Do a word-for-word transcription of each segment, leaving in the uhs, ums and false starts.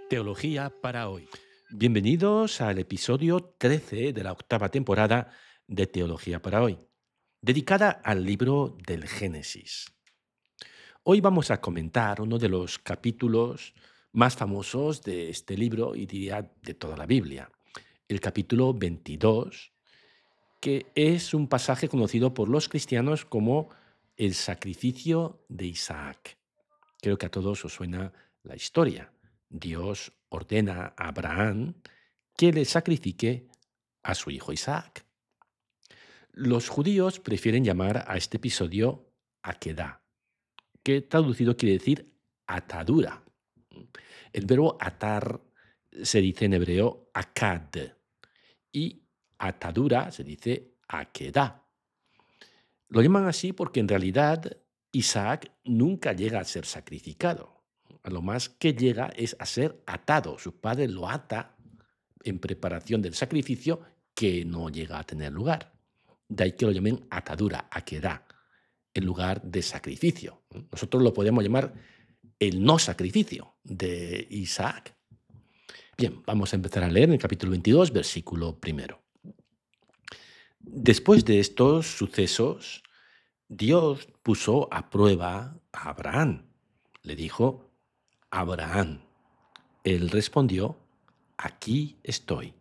Teología para hoy. Bienvenidos al episodio trece de la octava temporada de Teología para hoy, dedicada al libro del Génesis. Hoy vamos a comentar uno de los capítulos más famosos de este libro y diría de toda la Biblia, el capítulo veintidós, que es un pasaje conocido por los cristianos como el sacrificio de Isaac. Creo que a todos os suena la historia. Dios ordena a Abraham que le sacrifique a su hijo Isaac. Los judíos prefieren llamar a este episodio Akedah, que traducido quiere decir atadura. El verbo atar se dice en hebreo akad y atadura se dice Akedah. Lo llaman así porque en realidad Isaac nunca llega a ser sacrificado. A lo más que llega es a ser atado. Su padre lo ata en preparación del sacrificio que no llega a tener lugar. De ahí que lo llamen atadura, aquedad, en lugar de sacrificio. Nosotros lo podemos llamar el no sacrificio de Isaac. Bien, vamos a empezar a leer en el capítulo veintidós, versículo primero. Después de estos sucesos, Dios puso a prueba a Abraham. Le dijo, Abraham. Él respondió, aquí estoy.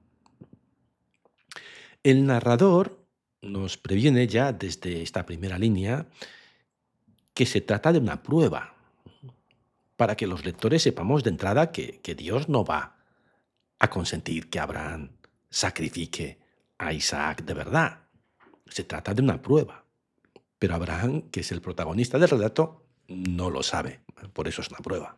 El narrador nos previene ya desde esta primera línea que se trata de una prueba, para que los lectores sepamos de entrada que, que Dios no va a consentir que Abraham sacrifique a Isaac de verdad. Se trata de una prueba. Pero Abraham, que es el protagonista del relato, no lo sabe. Por eso es una prueba.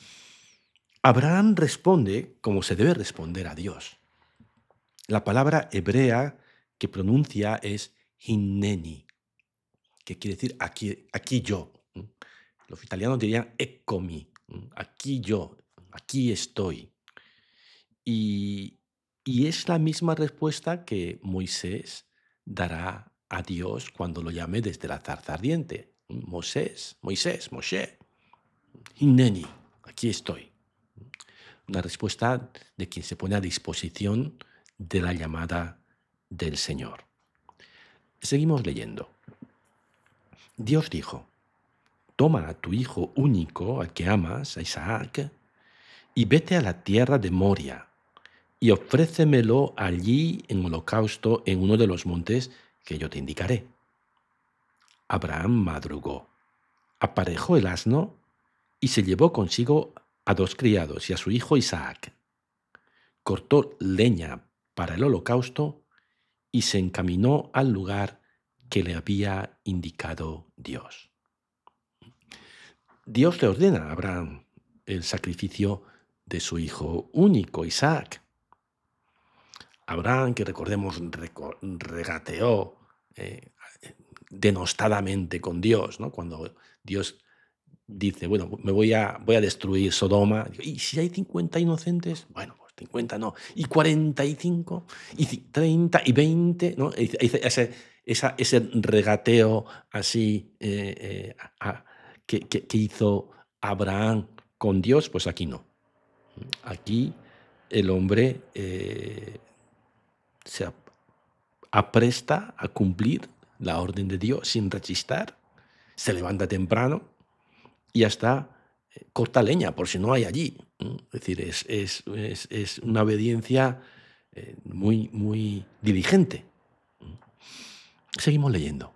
Abraham responde como se debe responder a Dios. La palabra hebrea que pronuncia es hinneni, que quiere decir aquí, aquí yo. Los italianos dirían eccomi, aquí yo, aquí estoy. Y, y es la misma respuesta que Moisés dará a Dios cuando lo llame desde la zarza ardiente. Moisés, Moisés, Moshe, hinneni, aquí estoy. Una respuesta de quien se pone a disposición de la llamada del Señor. Seguimos leyendo. Dios dijo, toma a tu hijo único, al que amas, a Isaac, y vete a la tierra de Moria, y ofrécemelo allí en holocausto en uno de los montes que yo te indicaré. Abraham madrugó, aparejó el asno y se llevó consigo a dos criados y a su hijo Isaac. Cortó leña para el holocausto y se encaminó al lugar que le había indicado Dios. Dios le ordena a Abraham el sacrificio de su hijo único, Isaac. Abraham, que recordemos, regateó eh, denostadamente con Dios, ¿no? Cuando Dios dice, bueno, me voy a, voy a destruir Sodoma. ¿Y si hay cincuenta inocentes? Bueno, pues cincuenta no. ¿Y cuarenta y cinco? ¿Y treinta? ¿Y veinte? ¿No? Ese, esa, ese regateo así eh, eh, a, que, que, que hizo Abraham con Dios, pues aquí no. Aquí el hombre eh, se apresta a cumplir la orden de Dios sin rechistar, se levanta temprano y hasta eh, corta leña por si no hay allí. Es decir, es, es, es, es una obediencia eh, muy, muy diligente. Seguimos leyendo.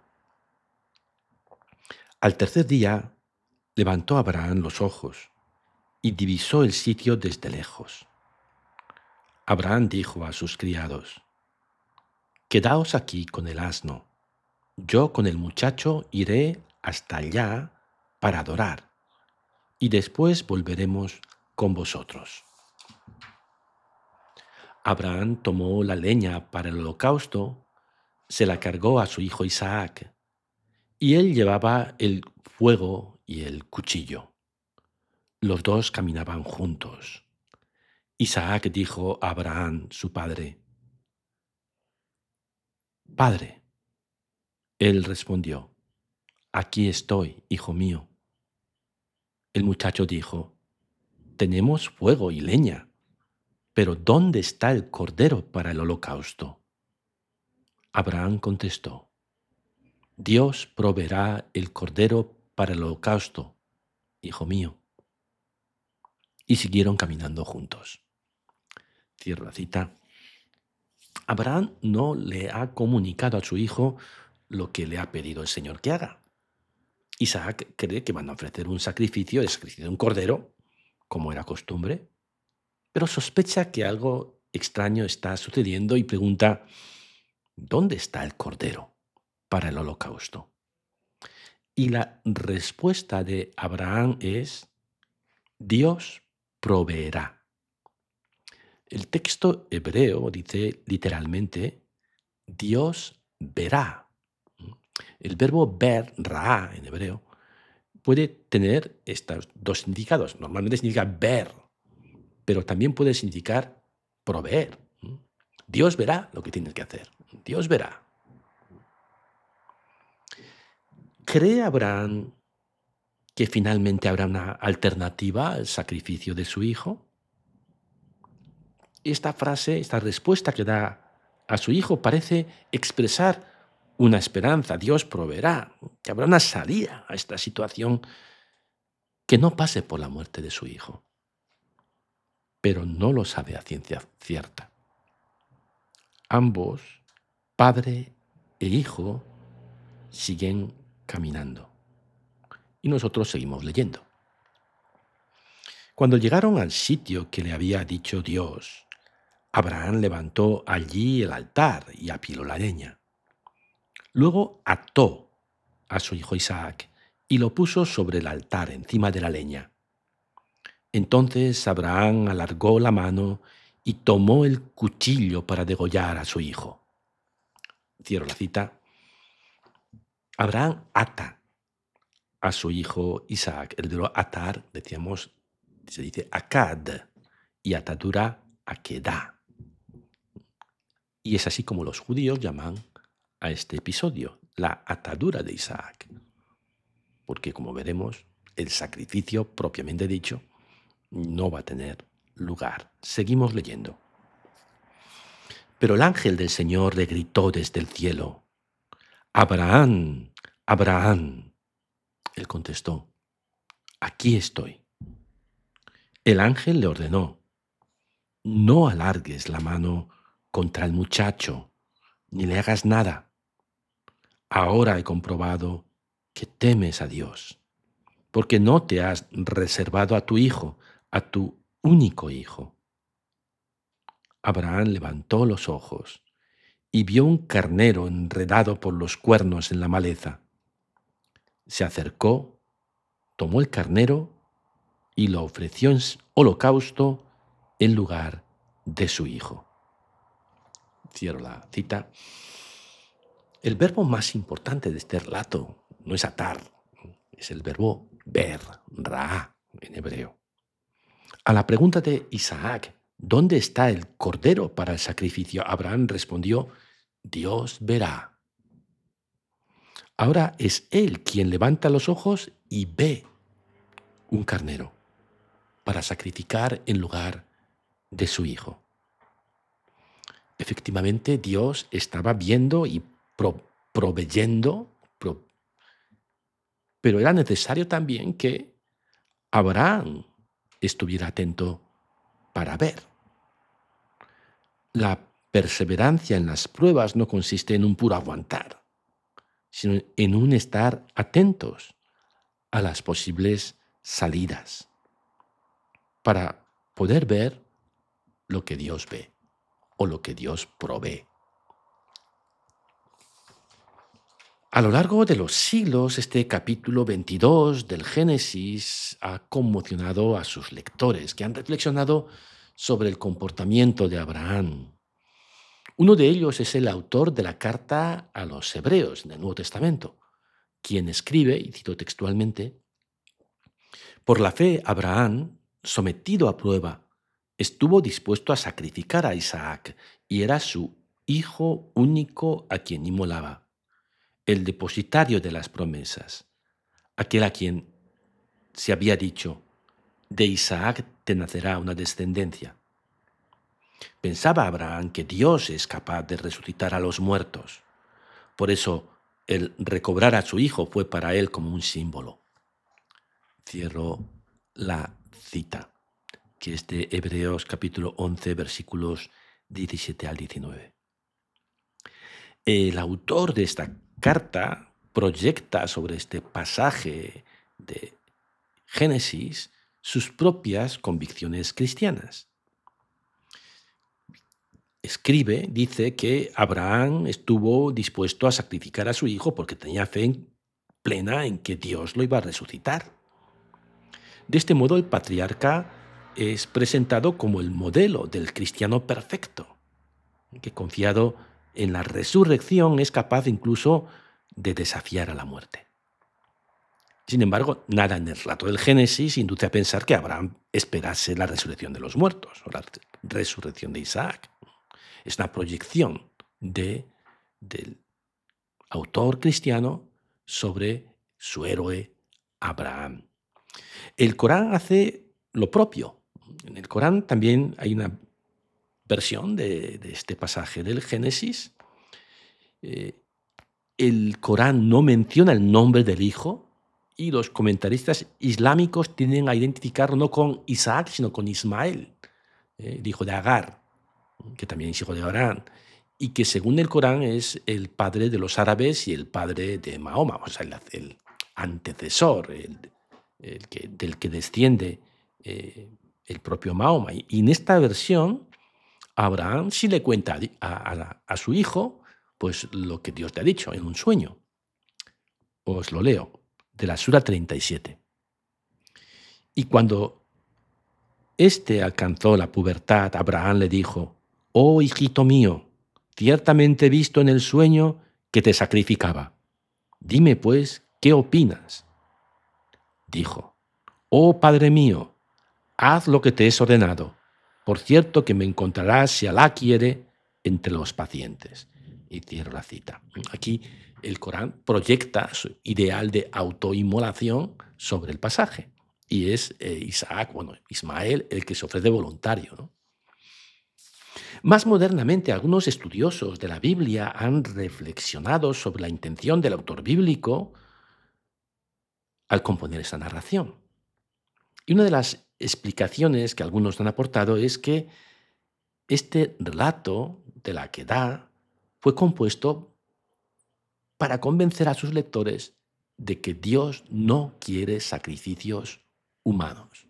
Al tercer día levantó Abraham los ojos y divisó el sitio desde lejos. Abraham dijo a sus criados, quedaos aquí con el asno, yo con el muchacho iré hasta allá para adorar, y después volveremos con vosotros. Abraham tomó la leña para el holocausto, se la cargó a su hijo Isaac, y él llevaba el fuego y el cuchillo. Los dos caminaban juntos. Isaac dijo a Abraham, su padre, «Padre». Él respondió, «Aquí estoy, hijo mío». El muchacho dijo, tenemos fuego y leña, pero ¿dónde está el cordero para el holocausto? Abraham contestó, Dios proveerá el cordero para el holocausto, hijo mío. Y siguieron caminando juntos. Cierro la cita. Abraham no le ha comunicado a su hijo lo que le ha pedido el Señor que haga. Isaac cree que van a ofrecer un sacrificio, el sacrificio de un cordero, como era costumbre, pero sospecha que algo extraño está sucediendo y pregunta, ¿dónde está el cordero para el holocausto? Y la respuesta de Abraham es, Dios proveerá. El texto hebreo dice literalmente, Dios verá. El verbo ver, ra en hebreo, puede tener estos dos significados. Normalmente significa ver, pero también puede significar proveer. Dios verá lo que tienes que hacer. Dios verá. ¿Cree Abraham que finalmente habrá una alternativa al sacrificio de su hijo? Esta frase, esta respuesta que da a su hijo parece expresar una esperanza. Dios proveerá, que habrá una salida a esta situación que no pase por la muerte de su hijo. Pero no lo sabe a ciencia cierta. Ambos, padre e hijo, siguen caminando. Y nosotros seguimos leyendo. Cuando llegaron al sitio que le había dicho Dios, Abraham levantó allí el altar y apiló la leña. Luego ató a su hijo Isaac y lo puso sobre el altar encima de la leña. Entonces Abraham alargó la mano y tomó el cuchillo para degollar a su hijo. Cierro la cita. Abraham ata a su hijo Isaac. El verbo atar, decíamos, se dice akad, y atadura akedah. Y es así como los judíos llaman a este episodio, la atadura de Isaac. Porque, como veremos, el sacrificio propiamente dicho no va a tener lugar. Seguimos leyendo. Pero el ángel del Señor le gritó desde el cielo, Abraham, Abraham. Él contestó, aquí estoy. El ángel le ordenó, no alargues la mano contra el muchacho, ni le hagas nada. Ahora he comprobado que temes a Dios, porque no te has reservado a tu hijo, a tu único hijo. Abraham levantó los ojos y vio un carnero enredado por los cuernos en la maleza. Se acercó, tomó el carnero y lo ofreció en holocausto en lugar de su hijo. Cierro la cita. El verbo más importante de este relato no es atar, es el verbo ver, ra, en hebreo. A la pregunta de Isaac, ¿dónde está el cordero para el sacrificio? Abraham respondió, Dios verá. Ahora es él quien levanta los ojos y ve un carnero para sacrificar en lugar de su hijo. Efectivamente, Dios estaba viendo y pro, proveyendo, pro, pero era necesario también que Abraham estuviera atento para ver. La perseverancia en las pruebas no consiste en un puro aguantar, sino en un estar atentos a las posibles salidas para poder ver lo que Dios ve o lo que Dios provee. A lo largo de los siglos, este capítulo veintidós del Génesis ha conmocionado a sus lectores, que han reflexionado sobre el comportamiento de Abraham. Uno de ellos es el autor de la carta a los Hebreos en el Nuevo Testamento, quien escribe, y cito textualmente, por la fe Abraham, sometido a prueba, estuvo dispuesto a sacrificar a Isaac y era su hijo único a quien inmolaba, el depositario de las promesas, aquel a quien se había dicho, de Isaac te nacerá una descendencia. Pensaba Abraham que Dios es capaz de resucitar a los muertos. Por eso, el recobrar a su hijo fue para él como un símbolo. Cierro la cita, que es de Hebreos capítulo once, versículos diecisiete al diecinueve. El autor de esta carta proyecta sobre este pasaje de Génesis sus propias convicciones cristianas. Escribe, dice que Abraham estuvo dispuesto a sacrificar a su hijo porque tenía fe plena en que Dios lo iba a resucitar. De este modo, el patriarca es presentado como el modelo del cristiano perfecto, que confiado en la resurrección es capaz incluso de desafiar a la muerte. Sin embargo, nada en el relato del Génesis induce a pensar que Abraham esperase la resurrección de los muertos o la resurrección de Isaac. Es una proyección de, del autor cristiano sobre su héroe Abraham. El Corán hace lo propio. En el Corán también hay una versión de, de este pasaje del Génesis. Eh, el Corán no menciona el nombre del hijo y los comentaristas islámicos tienden a identificarlo no con Isaac, sino con Ismael, eh, el hijo de Agar, que también es hijo de Abraham, y que según el Corán es el padre de los árabes y el padre de Mahoma, o sea, el, el antecesor, el, el que, del que desciende eh, el propio Mahoma. Y, y en esta versión, Abraham sí le cuenta a, a, a su hijo pues lo que Dios le ha dicho en un sueño. Os lo leo, de la Sura treinta y siete. Y cuando éste alcanzó la pubertad, Abraham le dijo: «Oh, hijito mío, ciertamente he visto en el sueño que te sacrificaba. Dime, pues, ¿qué opinas?». Dijo: «Oh, padre mío, haz lo que te he ordenado. Por cierto que me encontrarás, si Alá quiere, entre los pacientes». Y cierro la cita. Aquí el Corán proyecta su ideal de autoinmolación sobre el pasaje. Y es eh, Isaac, bueno, Ismael, el que se ofrece voluntario, ¿no? Más modernamente, algunos estudiosos de la Biblia han reflexionado sobre la intención del autor bíblico al componer esta narración. Y una de las explicaciones que algunos han aportado es que este relato de la Akedah fue compuesto para convencer a sus lectores de que Dios no quiere sacrificios humanos.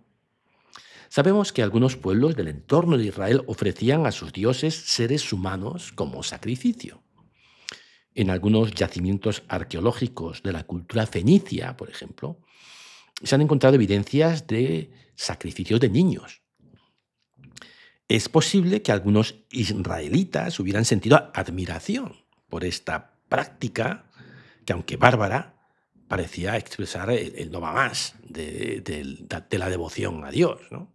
Sabemos que algunos pueblos del entorno de Israel ofrecían a sus dioses seres humanos como sacrificio. En algunos yacimientos arqueológicos de la cultura fenicia, por ejemplo, se han encontrado evidencias de sacrificios de niños. Es posible que algunos israelitas hubieran sentido admiración por esta práctica que, aunque bárbara, parecía expresar el, el no va más de, de, de la devoción a Dios, ¿no?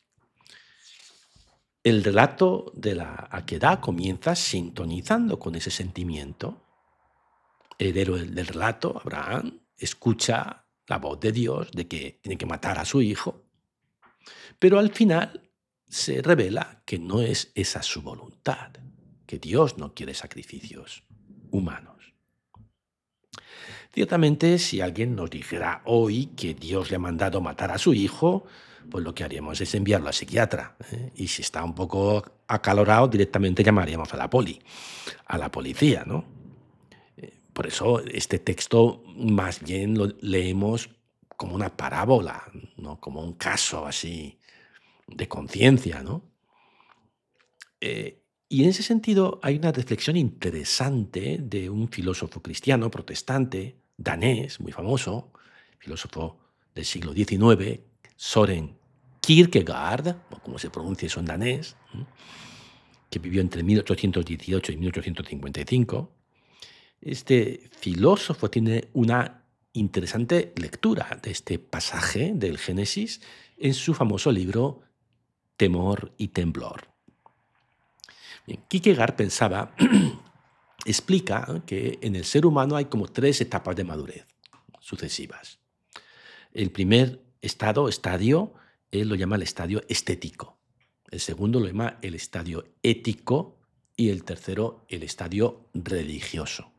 El relato de la Akedah comienza sintonizando con ese sentimiento. El héroe del relato, Abraham, escucha la voz de Dios de que tiene que matar a su hijo, pero al final se revela que no es esa su voluntad, que Dios no quiere sacrificios humanos. Ciertamente, si alguien nos dijera hoy que Dios le ha mandado matar a su hijo, pues lo que haríamos es enviarlo al psiquiatra, ¿eh? Y si está un poco acalorado, directamente llamaríamos a la poli, a la policía, ¿no? Eh, Por eso este texto más bien lo leemos como una parábola, ¿no? Como un caso así de conciencia, ¿no? Eh, y en ese sentido hay una reflexión interesante de un filósofo cristiano protestante, danés, muy famoso, filósofo del siglo diecinueve, Soren Kierkegaard, o como se pronuncia eso en danés, ¿m? Que vivió entre mil ochocientos dieciocho y mil ochocientos cincuenta y cinco. Este filósofo tiene una interesante lectura de este pasaje del Génesis en su famoso libro Temor y Temblor. Bien, Kierkegaard pensaba, explica que en el ser humano hay como tres etapas de madurez sucesivas. El primer estado, estadio, él lo llama el estadio estético. El segundo lo llama el estadio ético y el tercero el estadio religioso.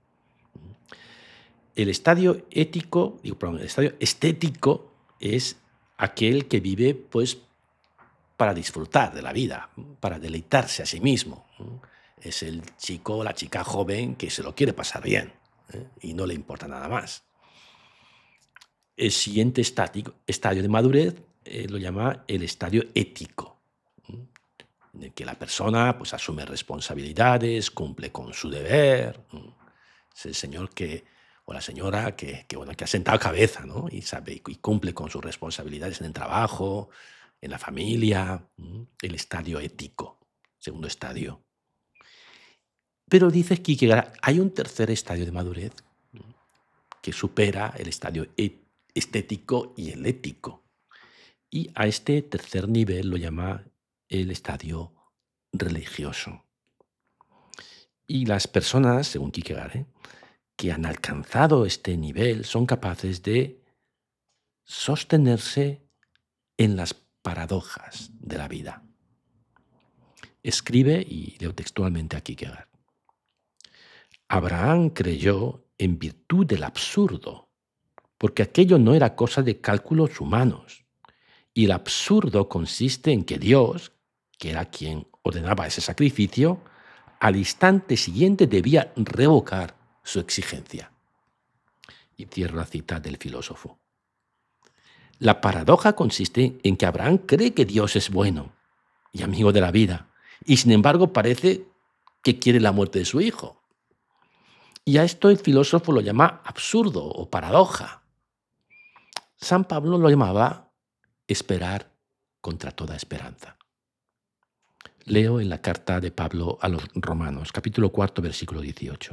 El estadio ético, digo, perdón, el estadio estético es aquel que vive pues para disfrutar de la vida, para deleitarse a sí mismo. Es el chico o la chica joven que se lo quiere pasar bien, ¿eh? Y no le importa nada más. El siguiente estático- estadio de madurez eh, lo llama el estadio ético, ¿m? en el que la persona pues, asume responsabilidades, cumple con su deber. ¿m? Es el señor que, o la señora que, que, bueno, que ha sentado cabeza, ¿no? y, sabe, y cumple con sus responsabilidades en el trabajo, en la familia. ¿m? El estadio ético, segundo estadio. Pero dice Kierkegaard, hay un tercer estadio de madurez que supera el estadio e- estético y el ético. Y a este tercer nivel lo llama el estadio religioso. Y las personas, según Kierkegaard, ¿eh? que han alcanzado este nivel son capaces de sostenerse en las paradojas de la vida. Escribe, y leo textualmente a Kierkegaard, Abraham creyó en virtud del absurdo, porque aquello no era cosa de cálculos humanos. Y el absurdo consiste en que Dios, que era quien ordenaba ese sacrificio, al instante siguiente debía revocar su exigencia. Y cierro la cita del filósofo. La paradoja consiste en que Abraham cree que Dios es bueno y amigo de la vida, y sin embargo parece que quiere la muerte de su hijo. Y a esto el filósofo lo llama absurdo o paradoja. San Pablo lo llamaba esperar contra toda esperanza. Leo en la carta de Pablo a los Romanos, capítulo cuarto, versículo dieciocho.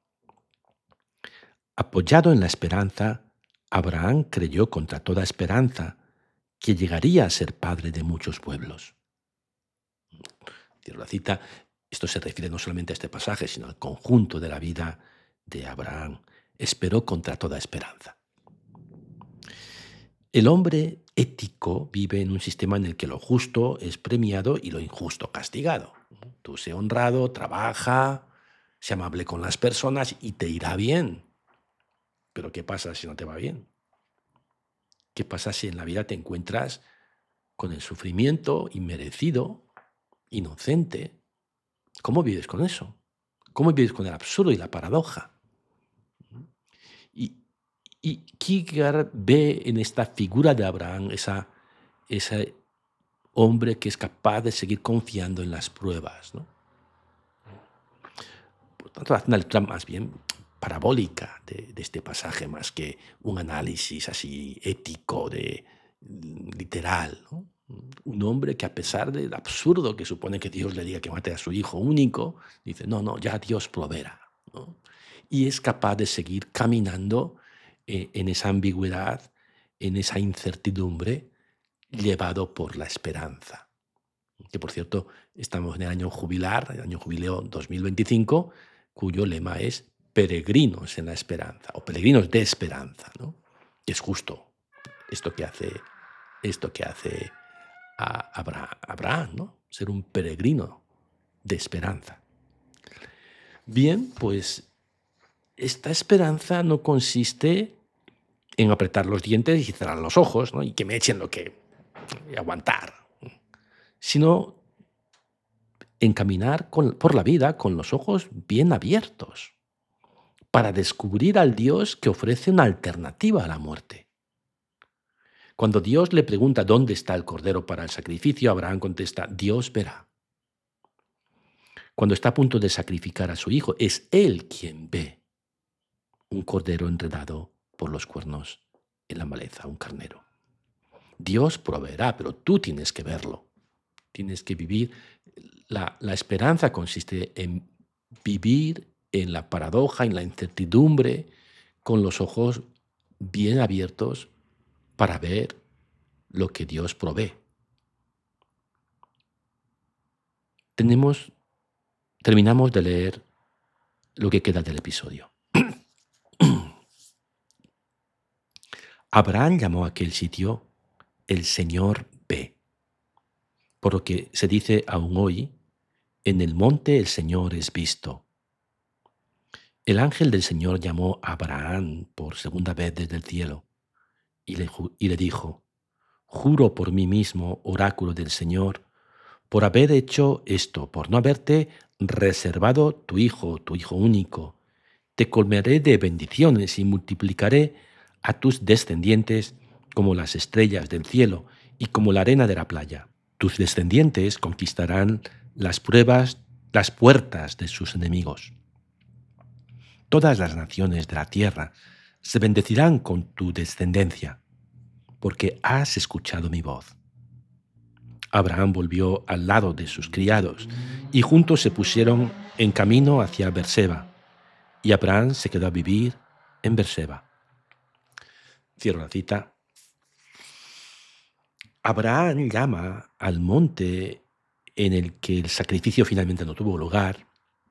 Apoyado en la esperanza, Abraham creyó contra toda esperanza que llegaría a ser padre de muchos pueblos. Cierro la cita. Esto se refiere no solamente a este pasaje, sino al conjunto de la vida de Abraham. Esperó contra toda esperanza. El hombre ético vive en un sistema en el que lo justo es premiado y lo injusto castigado. Tú sé honrado, trabaja, sé amable con las personas y te irá bien. Pero ¿qué pasa si no te va bien? ¿Qué pasa si en la vida te encuentras con el sufrimiento inmerecido, inocente? ¿Cómo vives con eso? ¿Cómo vives con el absurdo y la paradoja? Y, y Kierkegaard ve en esta figura de Abraham esa, ese hombre que es capaz de seguir confiando en las pruebas, ¿no? Por tanto, hace una lectura más bien parabólica de, de este pasaje, más que un análisis así ético, de, literal, ¿no? Un hombre que a pesar del absurdo que supone que Dios le diga que mate a su hijo único, dice, no, no, ya Dios proveerá, ¿no? Y es capaz de seguir caminando eh, en esa ambigüedad, en esa incertidumbre, llevado por la esperanza. Que por cierto, estamos en el año jubilar, el año jubileo dos mil veinticinco, cuyo lema es peregrinos en la esperanza, o peregrinos de esperanza, ¿no? Que es justo esto que hace, esto que hace a Abra- Abraham, ¿no? Ser un peregrino de esperanza. Bien, pues esta esperanza no consiste en apretar los dientes y cerrar los ojos, ¿no? Y que me echen lo que y aguantar, sino en caminar con- por la vida con los ojos bien abiertos para descubrir al Dios que ofrece una alternativa a la muerte. Cuando Dios le pregunta dónde está el cordero para el sacrificio, Abraham contesta, Dios verá. Cuando está a punto de sacrificar a su hijo, es él quien ve un cordero enredado por los cuernos en la maleza, un carnero. Dios proveerá, pero tú tienes que verlo. Tienes que vivir. La, la esperanza consiste en vivir en la paradoja, en la incertidumbre, con los ojos bien abiertos para ver lo que Dios provee. Tenemos, terminamos de leer lo que queda del episodio. Abraham llamó a aquel sitio el Señor ve. por lo que se dice aún hoy, en el monte el Señor es visto. El ángel del Señor llamó a Abraham por segunda vez desde el cielo y le, y le dijo, juro por mí mismo, oráculo del Señor, por haber hecho esto, por no haberte reservado tu hijo, tu hijo único. Te colmaré de bendiciones y multiplicaré a tus descendientes como las estrellas del cielo y como la arena de la playa. Tus descendientes conquistarán las pruebas, las puertas de sus enemigos. Todas las naciones de la tierra se bendecirán con tu descendencia, porque has escuchado mi voz. Abraham volvió al lado de sus criados y juntos se pusieron en camino hacia Berseba, y Abraham se quedó a vivir en Berseba. Cierro la cita. Abraham llama al monte en el que el sacrificio finalmente no tuvo lugar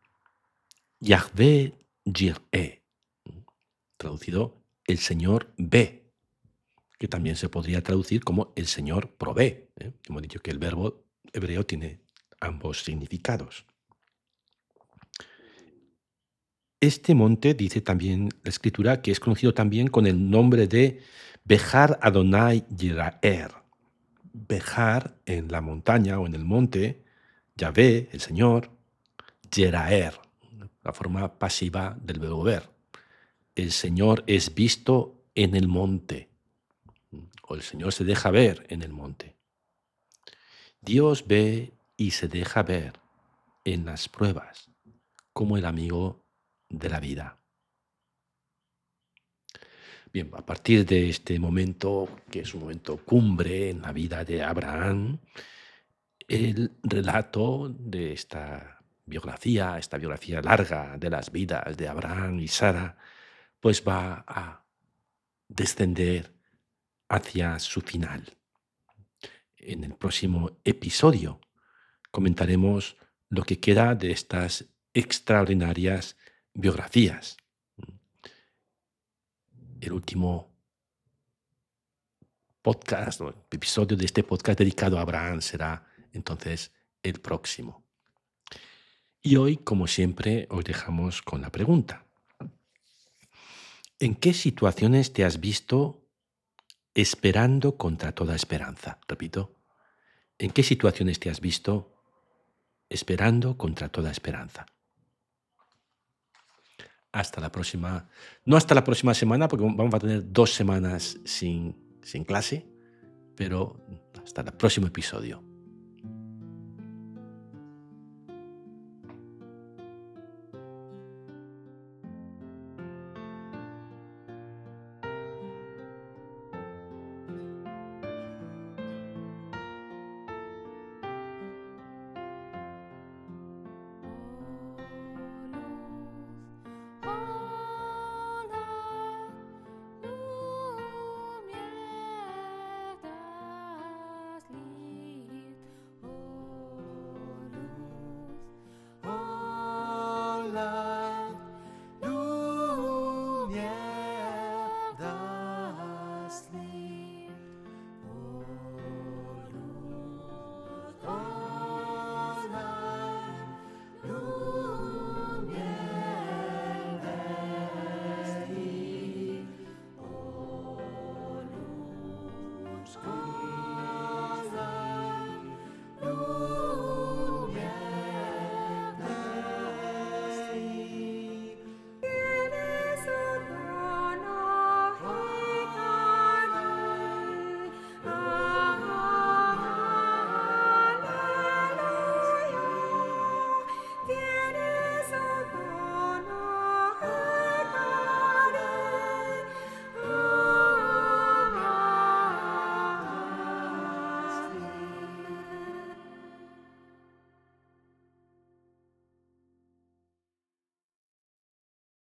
Yahvé Jireh, traducido el Señor ve, que también se podría traducir como el Señor provee. ¿eh? Hemos dicho que el verbo hebreo tiene ambos significados. Este monte, dice también la Escritura, que es conocido también con el nombre de Bejar Adonai Yiraer. Bejar en la montaña o en el monte, Yahvé, el Señor, Yeraer, la forma pasiva del verbo ver. El Señor es visto en el monte, o el Señor se deja ver en el monte. Dios ve y se deja ver en las pruebas, como el amigo de la vida. Bien, a partir de este momento, que es un momento cumbre en la vida de Abraham, el relato de esta biografía, esta biografía larga de las vidas de Abraham y Sara, pues va a descender hacia su final. En el próximo episodio comentaremos lo que queda de estas extraordinarias biografías. El último podcast, o episodio de este podcast dedicado a Abraham será entonces el próximo. Y hoy, como siempre, os dejamos con la pregunta. ¿En qué situaciones te has visto esperando contra toda esperanza? Repito, ¿en qué situaciones te has visto esperando contra toda esperanza? Hasta la próxima, no hasta la próxima semana, porque vamos a tener dos semanas sin, sin clase, pero hasta el próximo episodio.